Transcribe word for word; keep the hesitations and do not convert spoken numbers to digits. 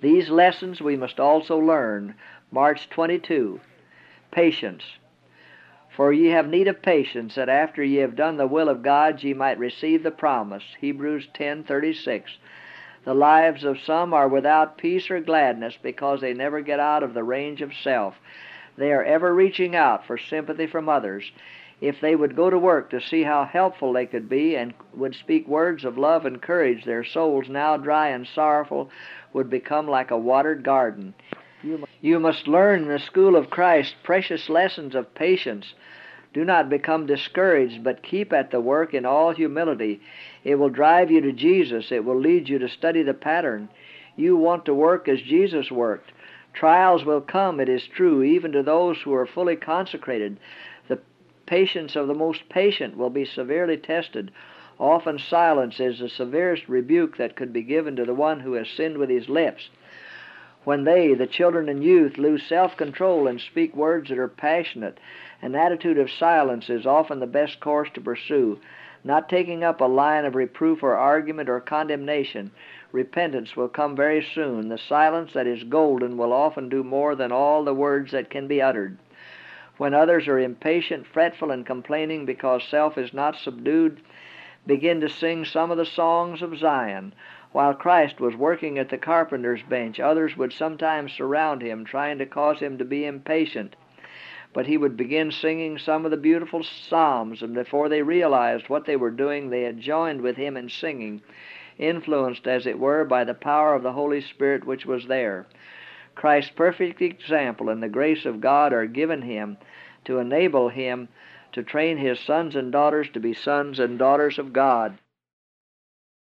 These lessons we must also learn. March twenty-second. Patience. For ye have need of patience, that after ye have done the will of God, ye might receive the promise. Hebrews ten thirty-six. The lives of some are without peace or gladness because they never get out of the range of self. They are ever reaching out for sympathy from others. If they would go to work to see how helpful they could be and would speak words of love and courage, their souls, now dry and sorrowful, would become like a watered garden. You must learn in the school of Christ precious lessons of patience. Do not become discouraged, but keep at the work in all humility. It will drive you to Jesus. It will lead you to study the pattern. You want to work as Jesus worked. Trials will come, it is true, even to those who are fully consecrated. The patience of the most patient will be severely tested. Often silence is the severest rebuke that could be given to the one who has sinned with his lips. When they, the children and youth, lose self-control and speak words that are passionate, an attitude of silence is often the best course to pursue. Not taking up a line of reproof or argument or condemnation, repentance will come very soon. The silence that is golden will often do more than all the words that can be uttered. When others are impatient, fretful, and complaining because self is not subdued, begin to sing some of the songs of Zion. While Christ was working at the carpenter's bench, others would sometimes surround him, trying to cause him to be impatient. But he would begin singing some of the beautiful psalms, and before they realized what they were doing, they had joined with him in singing, influenced, as it were, by the power of the Holy Spirit which was there. Christ's perfect example and the grace of God are given him to enable him to train his sons and daughters to be sons and daughters of God.